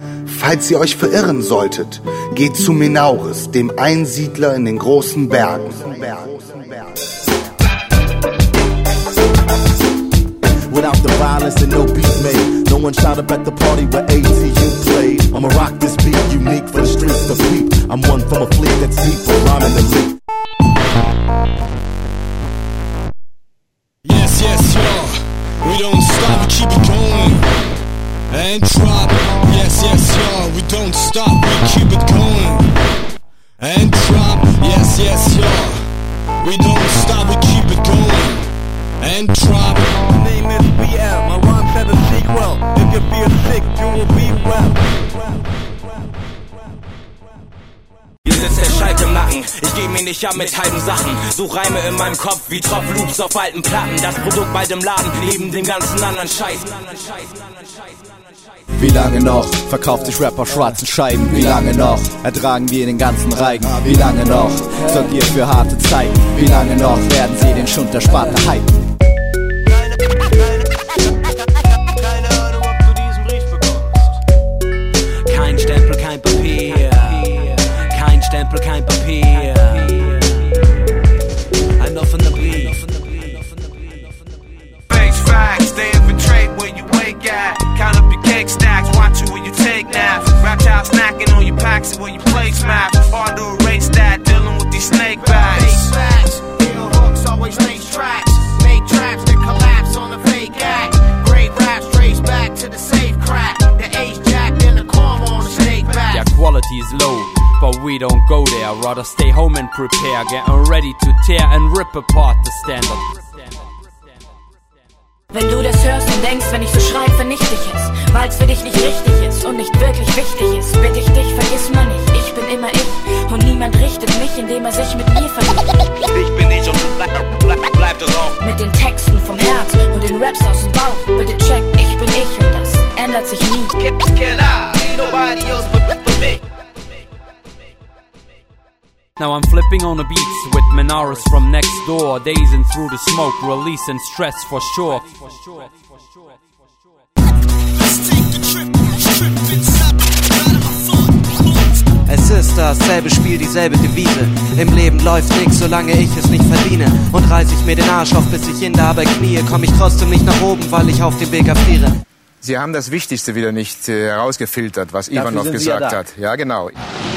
Falls ihr euch verirren solltet, geht zu Menauris, dem Einsiedler in den großen Bergen. Without the violence and no beat made, no one shot up at the party where ATU played. I'ma rock this beat, unique for the streets to peep. I'm one from a fleet that's deep for rhyming the leap. Yes, yes, y'all. We don't stop, we keep it going. And drop. Yes, yes, y'all. We don't stop, we keep it going. And drop. Yes, yes, y'all. We don't stop, we keep it going. And drop. My name is BL, my rhymes have a sequel. If you feel sick, you will be well. Hier sitzt der Schalk im Nacken, ich geh mir nicht ab mit halben Sachen. Such Reime in meinem Kopf wie Top-Loops auf alten Platten. Das Produkt bald im Laden, neben dem ganzen anderen Scheiß. Wie lange noch verkauft sich Rap auf schwarzen Scheiben? Wie lange noch ertragen wir den ganzen Reigen? Wie lange noch sorgt ihr für harte Zeiten? Wie lange noch werden sie den Schund der Sparte hypen? Keine Ahnung, ob du diesen Brief bekommst. Kein Stempel, kein Papier. Kein Stempel, kein Papier. Ein offener Brief. Face facts, they infiltrate where you wake at. Count up your cake stacks, watch you when you take naps. Rap child snacking on your packs and when you play smash. Hard to erase that, dealing with these snake bags. Fake facts, real hooks always lace tracks. Make traps that collapse on the fake act. Great raps trace back to the safe crack. The ace jacked and the karma on the snake back. Yeah, quality is low, but we don't go there. Rather stay home and prepare, getting ready to tear and rip apart the standard. Wenn du das hörst und denkst, wenn ich so schreib, vernichte ich es, weil's für dich nicht richtig ist und nicht wirklich wichtig ist, bitte ich dich, vergiss mal nicht, ich bin immer ich und niemand richtet mich, indem er sich mit mir vergleicht. Ich bin ich und bleib das auch. Mit den Texten vom Herz und den Raps aus dem Bauch, bitte check, ich bin ich und das ändert sich nie. Nobody else but me. Now I'm flipping on the beats with Menaris from next door, dazing through the smoke, releasing stress for sure. Es ist dasselbe Spiel, dieselbe Devise. Im Leben läuft nix, solange ich es nicht verdiene. Und reiß ich mir den Arsch auf, bis ich in der Arbeit knie, komm ich trotzdem nicht nach oben, weil ich auf dem Weg erfriere. Sie haben das Wichtigste wieder nicht herausgefiltert, was Ivanov gesagt hat. Ja, genau.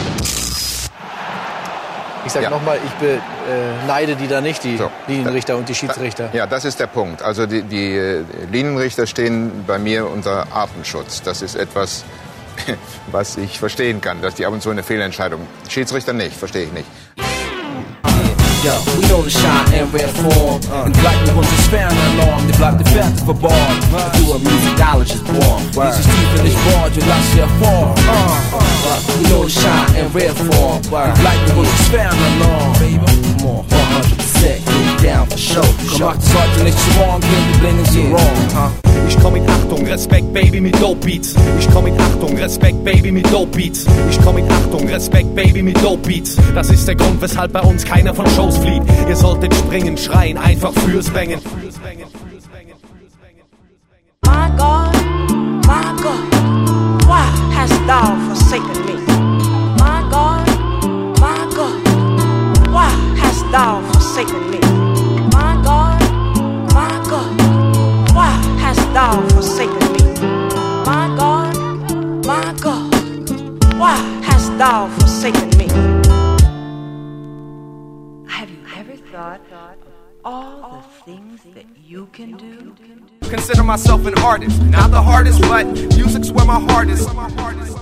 Ich sag nochmal, ich beneide die da nicht, die Linienrichter und die Schiedsrichter. Ja, das ist der Punkt. Also die Linienrichter stehen bei mir unter Artenschutz. Das ist etwas, was ich verstehen kann, dass die ab und zu eine Fehlentscheidung. Schiedsrichter nicht, verstehe ich nicht. Yo, we know the shine and rare form. Die Bleiben uns ist fern enorm, die bleibt fertig verborgen. Du a musicologist born. Dies ist tief in dich bohren, du lass sie hervor. We know the shine and rare form. Die Bleiben uns ist fern enorm, baby. Come on, 100%, get down for show. Komm, mach das heute nicht zu morgen, wir blingen sie wrong. Ich komm mit Achtung, Respekt, Baby, mit Dope Beats. Ich komm mit Achtung, Respekt, Baby, mit Dope Beats. Ich komm mit Achtung, Respekt, Baby, mit Dope Beats. Das ist der Grund, weshalb bei uns keiner von Shows flieht. Ihr solltet springen, schreien, einfach fürs Bängen. My God, why hast thou forsaken me? My God, why hast thou forsaken me? My God, why hast thou forsaken me? My God, why hast thou forsaken me? Have you ever thought all the things that you can do? Consider myself an artist, not the hardest, but music's where my heart is.